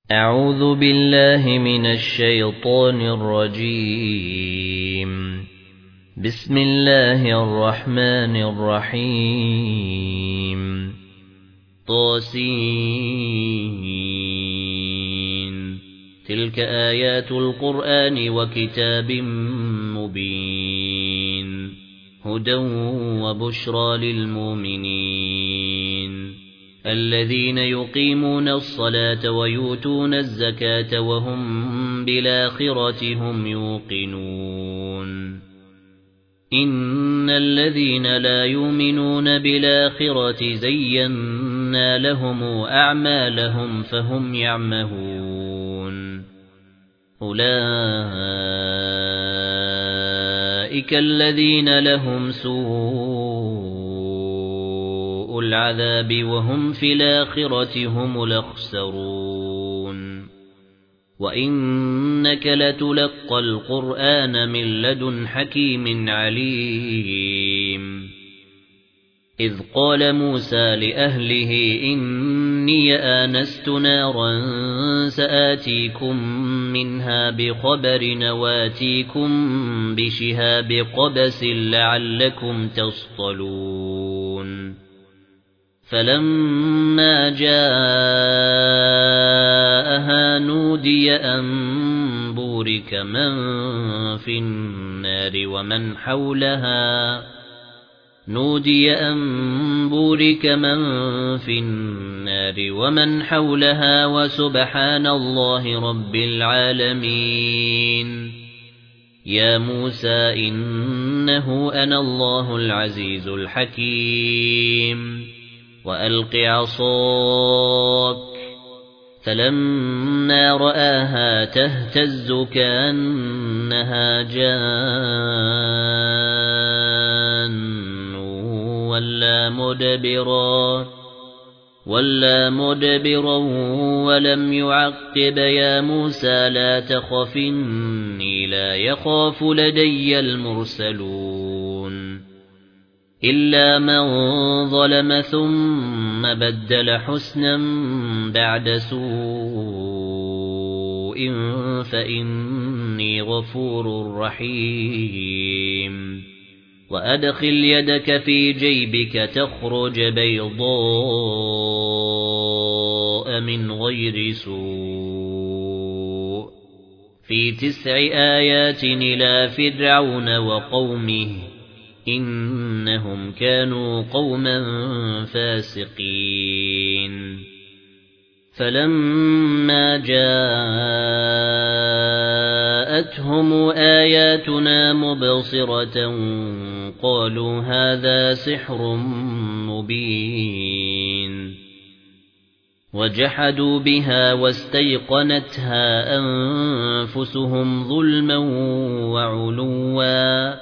أعوذ بالله من الشيطان الرجيم. بسم الله الرحمن الرحيم. طاسين. تلك آيات القرآن وكتاب مبين. هدى وبشرى للمؤمنين الذين يقيمون الصلاة ويؤتون الزكاة وهم بالآخرة هم يوقنون. إن الذين لا يؤمنون بالآخرة زينا لهم أعمالهم فهم يعمهون. أولئك الذين لهم سوء العذاب وهم في الآخرة هم الأخسرون. وإنك لتلقى القرآن من لدن حكيم عليم. إذ قال موسى لأهله إني آنست نارا سآتيكم منها بخبر وآتيكم بشهاب قبس لعلكم تصطلون. فلما جاءها نودي أن بورك من في النار ومن حولها وسبحان الله رب العالمين. يا موسى إنه أنا الله العزيز الحكيم. وألق عصاك. فلما رآها تهتز كأنها جان ولا مدبرا ولم يعقب. يا موسى لا تخف إني لا يخاف لدي المرسلون. إلا من ظلم ثم بدل حسنا بعد سوء فإني غفور رحيم. وأدخل يدك في جيبك تخرج بيضاء من غير سوء في 9 آيات إلى فرعون وقومه إنهم كانوا قوما فاسقين. فلما جاءتهم آياتنا مبصرة قالوا هذا سحر مبين. وجحدوا بها واستيقنتها أنفسهم ظلما وعلوا.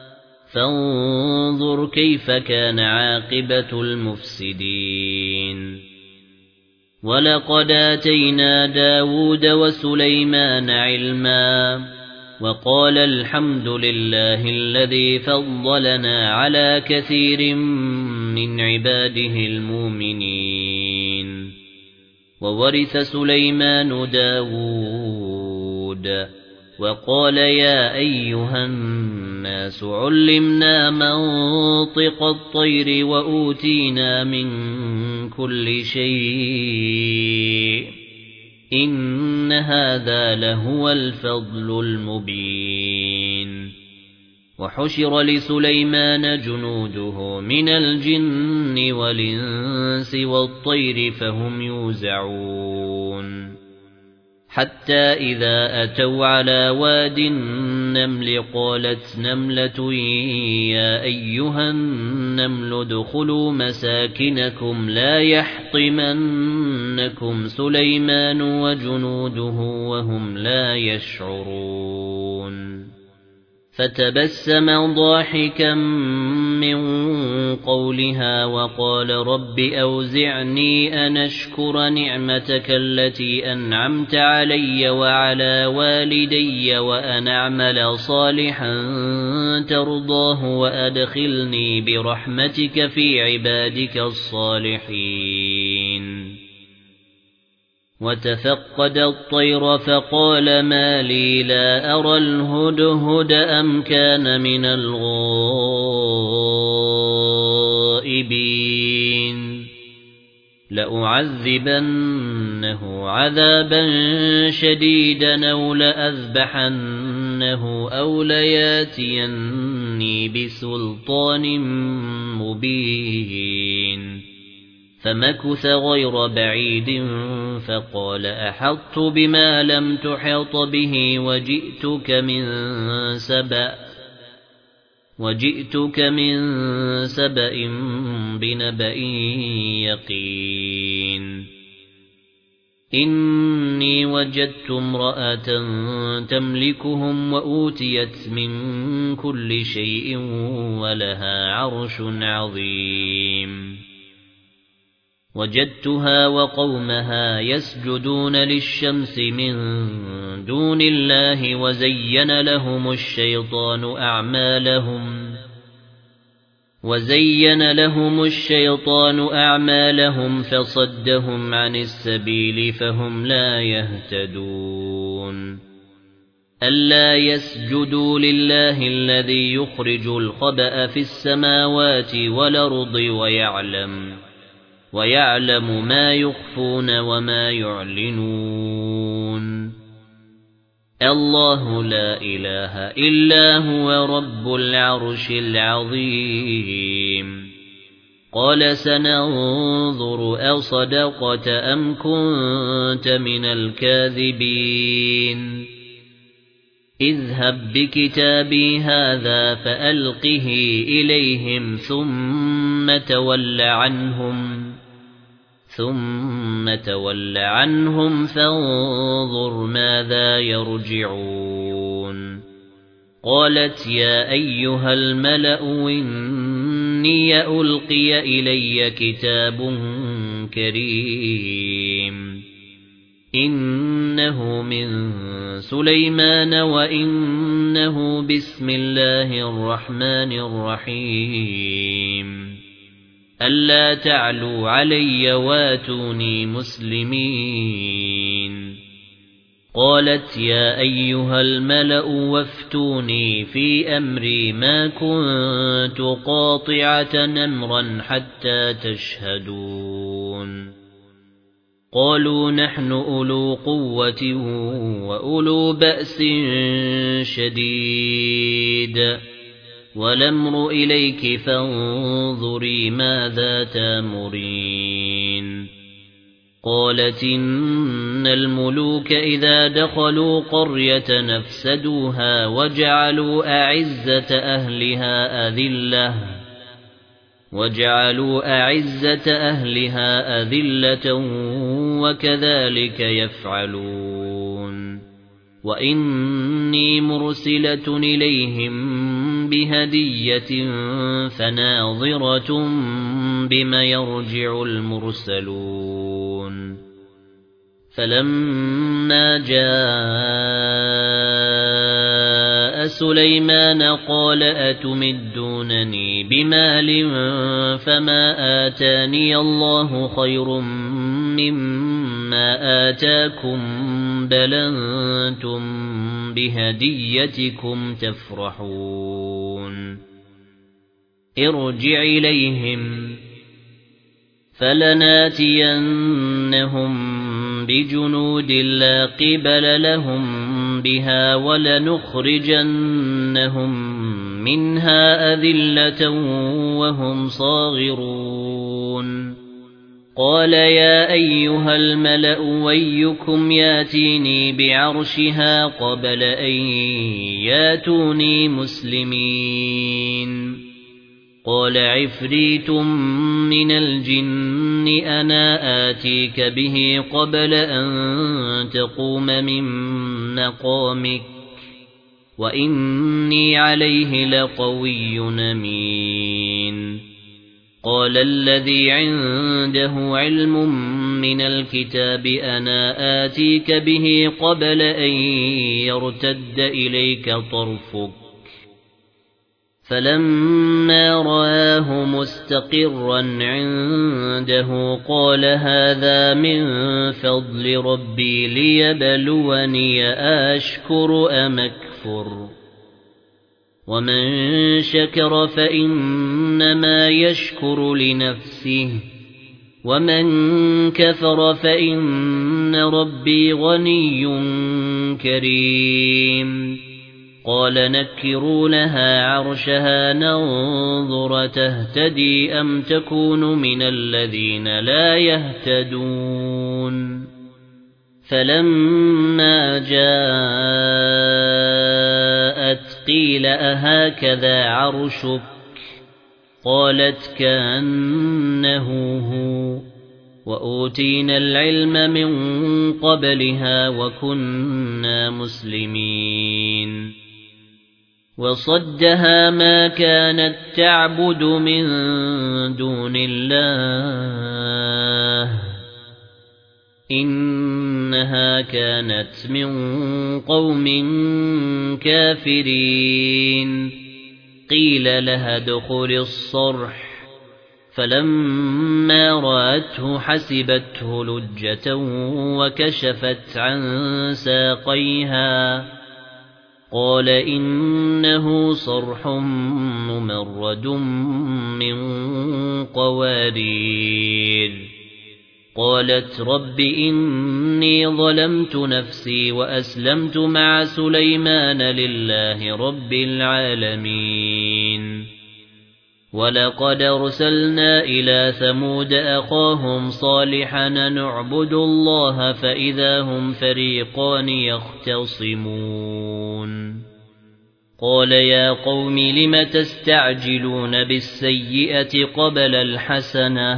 فانظر كيف كان عاقبة المفسدين. ولقد آتينا داود وسليمان علما وقال الحمد لله الذي فضلنا على كثير من عباده المؤمنين. وورث سليمان داود وقال يا أيها الناس علمنا منطق الطير وأوتينا من كل شيء إن هذا لهو الفضل المبين. وحشر لسليمان جنوده من الجن والإنس والطير فهم يوزعون. حتى إذا أتوا على واد النمل قالت نملة يا أيها النمل ادخلوا مساكنكم لا يحطمنكم سليمان وجنوده وهم لا يشعرون. فتبسم ضاحكا من قولها وقال رب أوزعني أن أشكر نعمتك التي أنعمت علي وعلى والدي وأن أعمل صالحا ترضاه وأدخلني برحمتك في عبادك الصالحين. وتفقد الطير فقال ما لي لا أرى الهدهد أم كان من الغائبين لأعذبنه عذابا شديدا أو لأذبحنه أو لياتيني بسلطان مبين فمكث غير بعيد فقال أحطت بما لم تحط به وجئتك من سبأ بنبأ يقين إني وجدت امرأة تملكهم وأوتيت من كل شيء ولها عرش عظيم وجدتها وقومها يسجدون للشمس من دون الله وزين لهم الشيطان أعمالهم فصدهم عن السبيل فهم لا يهتدون ألا يسجدوا لله الذي يخرج الخبأ في السماوات والأرض ويعلم ما يخفون وما يعلنون الله لا إله إلا هو رب العرش العظيم قال سننظر أصدقت أم كنت من الكاذبين اذهب بكتابي هذا فألقه إليهم ثم تول عنهم فانظر ماذا يرجعون قالت يا أيها الملأ إني ألقي إلي كتاب كريم إنه من سليمان وإنه بسم الله الرحمن الرحيم ألا تعلوا علي واتوني مسلمين قالت يا أيها الملأ وافتوني في أمري ما كنت قاطعة أمرا حتى تشهدون قالوا نحن أولو قوة وأولو بأس شديد والأمر إليك فانظري ماذا تأمرين قالت إن الملوك إذا دخلوا قرية نفسدوها وجعلوا أعزة أهلها أذلة وكذلك يفعلون وإني مرسلة إليهم بهدية فناظرة بما يرجع المرسلون فلما جاء سليمان قال أتمدونني بمال فما آتاني الله خير مما آتاكم بل أنتم بهديتكم تفرحون ارجع إليهم فلناتينهم بجنود لا قبل لهم بها ولنخرجنهم منها أذلة وهم صاغرون قال يا أيها الملأ ويكم ياتيني بعرشها قبل أن ياتوني مسلمين قال عفريت من الجن أنا آتيك به قبل أن تقوم من مقامك وإني عليه لقوي أمين قال الذي عنده علم من الكتاب أنا آتيك به قبل أن يرتد إليك طرفك فلما رآه مستقرا عنده قال هذا من فضل ربي ليبلوني أشكر أم أكفر ومن شكر فإنما يشكر لنفسه ومن كفر فإن ربي غني كريم قال نكروا لها عرشها ننظر تهتدي أم تكون من الذين لا يهتدون فلما جاءت قيل أهكذا عرشك قالت كأنه هو وأوتينا العلم من قبلها وكنا مسلمين وصدها ما كانت تعبد من دون الله إنها كانت من قوم كافرين قيل لها ادخل الصرح فلما رأته حسبته لجة وكشفت عن ساقيها قال إنه صرح ممرد من قوارير قالت رب إني ظلمت نفسي وأسلمت مع سليمان لله رب العالمين ولقد أرسلنا إلى ثمود أخاهم صالحا نعبد الله فإذا هم فريقان يختصمون قال يا قوم لم تستعجلون بالسيئة قبل الحسنة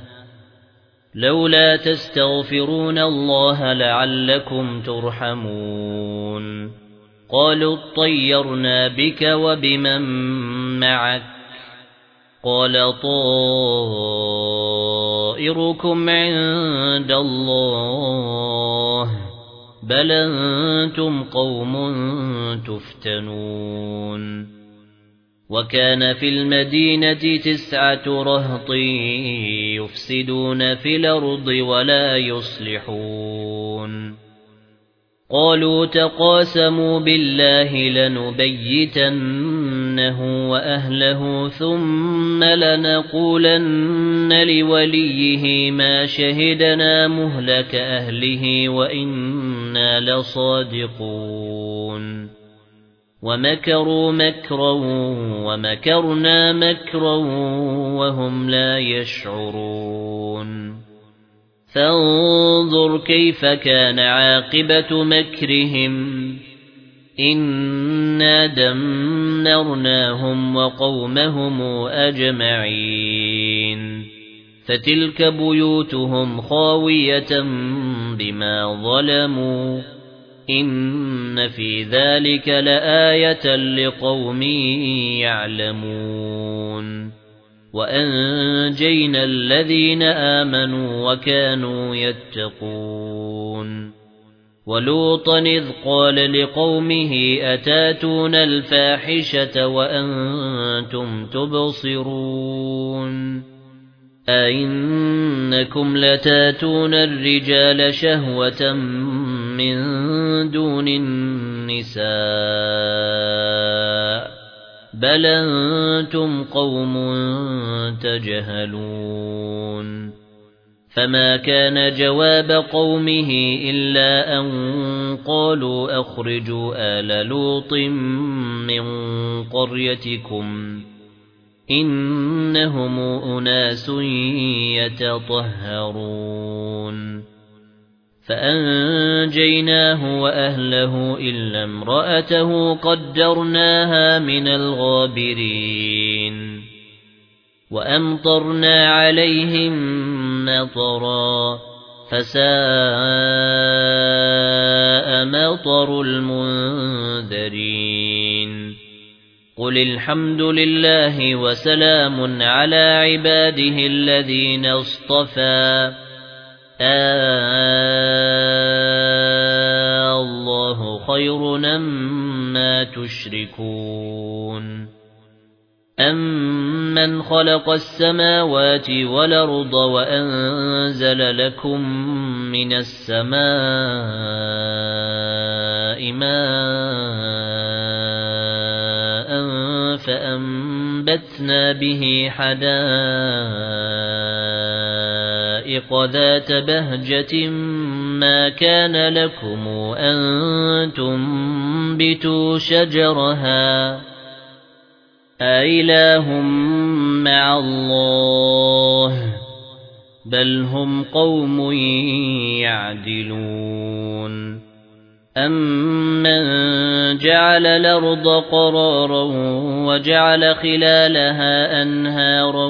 لولا تستغفرون الله لعلكم ترحمون قالوا اطيرنا بك وبمن معك قال طائركم عند الله بل أنتم قوم تفتنون وكان في المدينة 9 رهط يفسدون في الأرض ولا يصلحون قالوا تقاسموا بالله لنبيتنه وأهله ثم لنقولن لوليه ما شهدنا مهلك أهله وإنا لصادقون ومكروا مكرا ومكرنا مكرا وهم لا يشعرون فانظر كيف كان عاقبة مكرهم إنا دمرناهم وقومهم أجمعين فتلك بيوتهم خاوية بما ظلموا إن في ذلك لآية لقوم يعلمون وأنجينا الذين آمنوا وكانوا يتقون ولوطا إذ قال لقومه أتاتون الفاحشة وأنتم تبصرون أئنكم لتاتون الرجال شهوة من دون النساء بل أنتم قوم تجهلون فما كان جواب قومه إلا أن قالوا أخرجوا آل لوط من قريتكم إنهم أناس يتطهرون فأنجيناه وأهله إلا امرأته قدرناها من الغابرين وأمطرنا عليهم مطرا فساء مطر المنذرين قل الحمد لله وسلام على عباده الذين اصطفى الله خير مما تشركون أَمَّنْ خَلَقَ السَّمَاوَاتِ وَالْأَرْضَ وَأَنزَلَ لَكُم مِّنَ السَّمَاءِ مَاءً فَأَنبَتْنَا بِهِ حَدَائِقَ ذَاتَ بَهْجَةٍ مَا كَانَ لَكُمْ أَن تُنبِتُوا شَجَرَهَا أَإِلَٰهٌ مَّعَ اللَّهِ بَلْ هُمْ قَوْمٌ يَعْدِلُونَ أَمَّن جَعَلَ الْأَرْضَ قَرَارًا وَجَعَلَ خِلَالَهَا أَنْهَارًا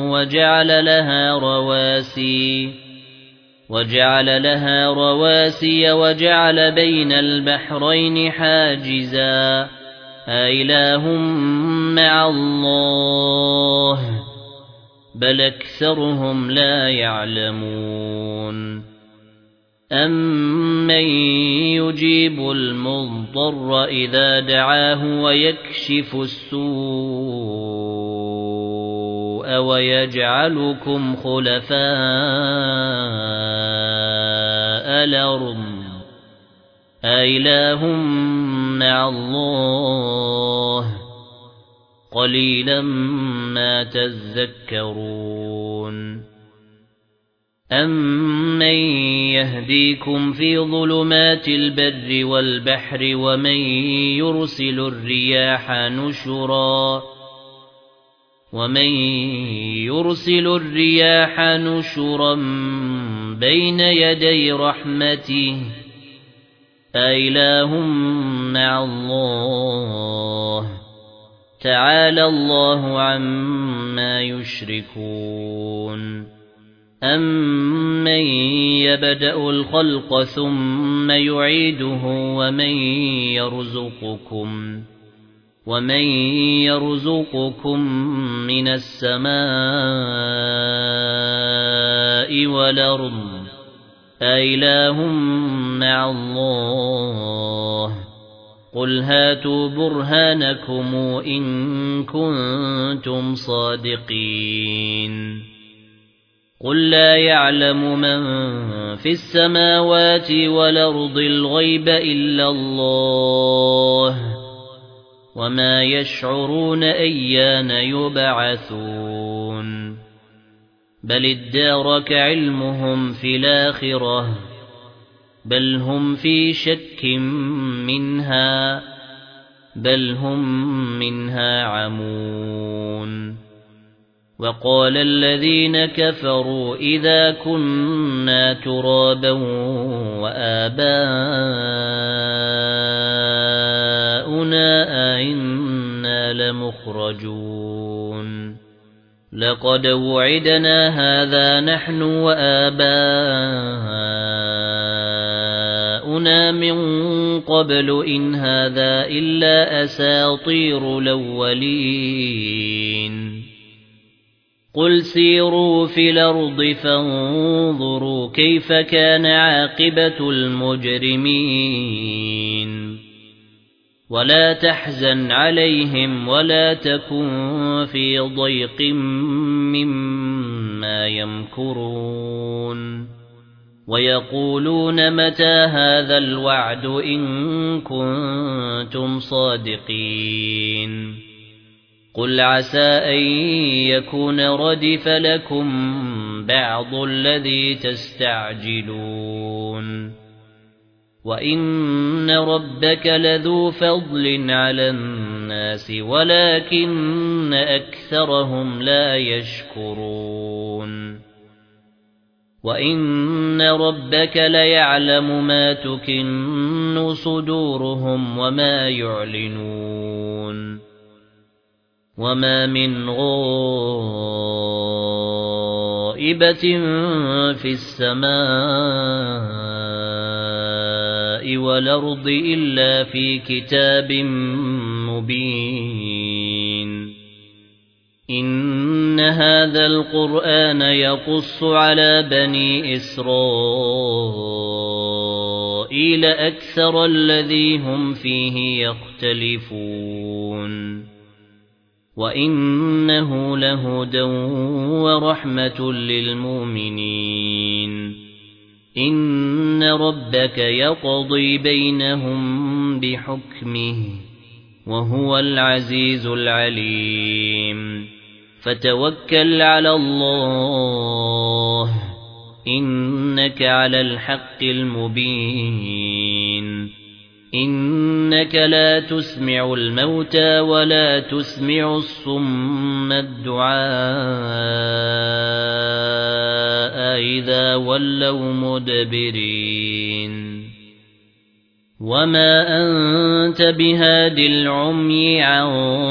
وَجَعَلَ لَهَا رَوَاسِيَ وَجَعَلَ بَيْنَ الْبَحْرَيْنِ حَاجِزًا أَإِلَٰهٌ مَّعَ اللَّهِ بَلْ أَكْثَرُهُمْ لَا يَعْلَمُونَ أَمَّن يُجِيبُ الْمُضْطَرَّ إِذَا دَعَاهُ وَيَكْشِفُ السُّوءَ وَيَجْعَلُكُمْ خُلَفَاءَ الْأَرْضِ أَإِلَٰهٌ مَّعَ اللَّهِ قَلِيلًا مَا تَذَكَّرُونَ أَمَّن يَهْدِيكُمْ فِي ظُلُمَاتِ الْبَرِّ وَالْبَحْرِ وَمَن يُرْسِلُ الرِّيَاحَ نُشُرًا بَيْنَ يَدَيْ رَحْمَتِهِ أَإِلَٰهٌ مَّعَ اللَّهِ تَعَالَى اللَّهُ عَمَّا يُشْرِكُونَ أَمَّن يَبْدَأُ الْخَلْقَ ثُمَّ يُعِيدُهُ وَمَن يَرْزُقُكُم مِّنَ السَّمَاءِ وَالْأَرْضِ أَإِلَٰهٌ مَّعَ اللَّهِ قُلْ هَاتُوا بُرْهَانَكُمْ إِن كُنتُمْ صَادِقِينَ قُل لَّا يَعْلَمُ مَن فِي السَّمَاوَاتِ وَالْأَرْضِ الْغَيْبَ إِلَّا اللَّهُ وَمَا يَشْعُرُونَ أَيَّانَ يُبْعَثُونَ بَلِ ادَّارَكَ عِلْمُهُمْ فِي الْآخِرَةِ بَلْ هُمْ فِي شَكٍّ مِّنْهَا بَلْ هُمْ مِنْهَا عَمُونَ وَقَالَ الَّذِينَ كَفَرُوا إِذَا كُنَّا تُرَابًا وَآبَاؤُنَا أَئِنَّا لَمُخْرَجُونَ لَقَدْ وُعِدْنَا هَذَا نَحْنُ وَآبَاؤُنَا مِنْ قَبْلُ إِنْ هَذَا إِلَّا أَسَاطِيرُ الْأَوَّلِينَ قُلْ سِيرُوا فِي الْأَرْضِ فَانظُرُوا كَيْفَ كَانَ عَاقِبَةُ الْمُجْرِمِينَ وَلَا تَحْزَنْ عَلَيْهِمْ وَلَا تَكُنْ فِي ضَيْقٍ مِّمَّا يَمْكُرُونَ وَيَقُولُونَ مَتَى هَذَا الْوَعْدُ إِن كُنتُمْ صَادِقِينَ قُلْ عَسَى أَن يَكُونَ رَدِفَ لَكُم بَعْضُ الَّذِي تَسْتَعْجِلُونَ وَإِنَّ رَبَّكَ لَذُو فَضْلٍ عَلَى النَّاسِ وَلَكِنَّ أَكْثَرَهُمْ لَا يَشْكُرُونَ وَإِنَّ رَبَّكَ لَيَعْلَمُ مَا تُكِنُّ صُدُورُهُمْ وَمَا يُعْلِنُونَ وَمَا مِنْ غَائِبَةٍ فِي السَّمَاءِ وَالْأَرْضِ إِلَّا فِي كِتَابٍ مُبِينٍ إِنَّ هَذَا الْقُرْآنَ يَقُصُّ عَلَى بَنِي إِسْرَائِيلَ أَكْثَرَ الَّذِي هُمْ فِيهِ يَخْتَلِفُونَ وإنه لهدى ورحمة للمؤمنين إن ربك يقضي بينهم بحكمه وهو العزيز العليم فتوكل على الله إنك على الحق المبين إنك لا تسمع الموتى ولا تسمع الصم الدعاء إذا ولوا مدبرين وما أنت بهاد العمي عن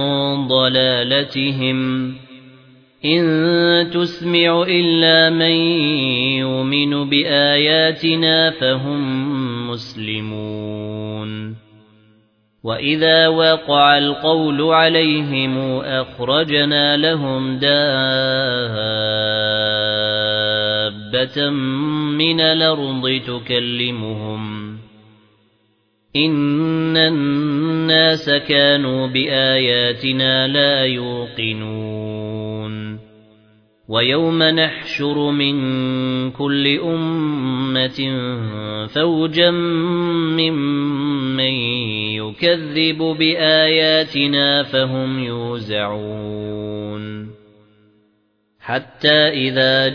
ضلالتهم إن تسمع إلا من يؤمن بآياتنا فهم مسلمون وإذا وقع القول عليهم أخرجنا لهم دابة من الأرض تكلمهم إن الناس كانوا بآياتنا لا يوقنون ويوم نحشر من كل أمة فوجا ممن يكذب بآياتنا فهم يوزعون حتى إذا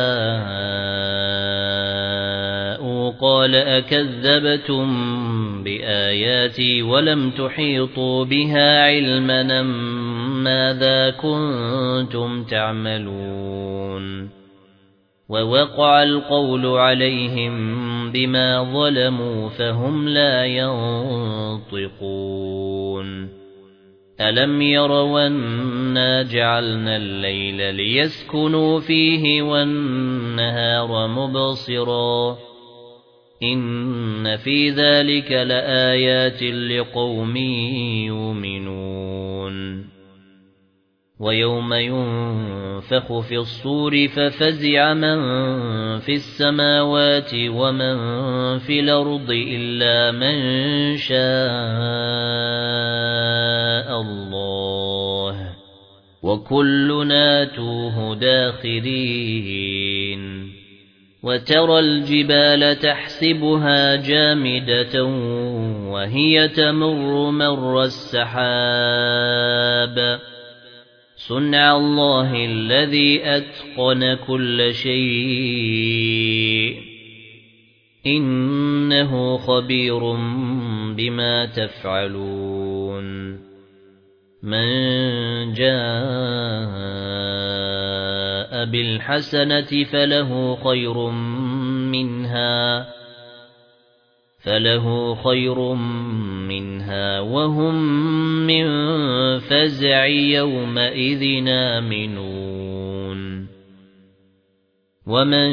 جاءوا قال أكذبتم بآياتي ولم تحيطوا بها علما ماذا كنتم تعملون ووقع القول عليهم بما ظلموا فهم لا ينطقون ألم يروا أنا جعلنا الليل ليسكنوا فيه والنهار مبصرا إن في ذلك لآيات لقوم يؤمنون ويوم ينفخ في الصور ففزع من في السماوات ومن في الأرض إلا من شاء الله وكلنا توه داخرين وترى الجبال تحسبها جامدة وهي تمر مر السحاب صنع الله الذي أتقن كل شيء إنه خبير بما تفعلون من جاء بالحسنة فله خير منها وهم من فزع يومئذ آمنون ومن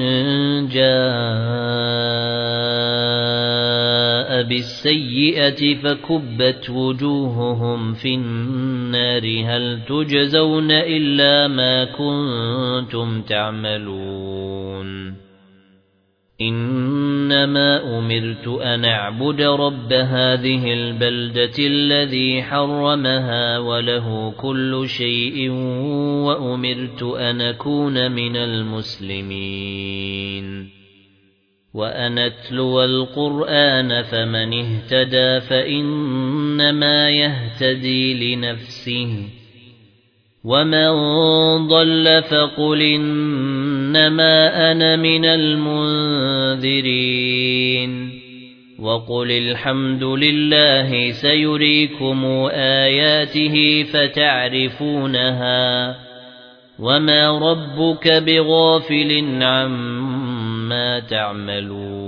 جاء بالسيئة فكبت وجوههم في النار هل تجزون إلا ما كنتم تعملون إنما أمرت أن أعبد رب هذه البلدة الذي حرمها وله كل شيء وأمرت أن أكون من المسلمين وأن أتلو القرآن فمن اهتدى فإنما يهتدي لنفسه ومن ضل فقل إنما أنا من المنذرين وقل الحمد لله سيريكم آياته فتعرفونها وما ربك بغافل عما تعملون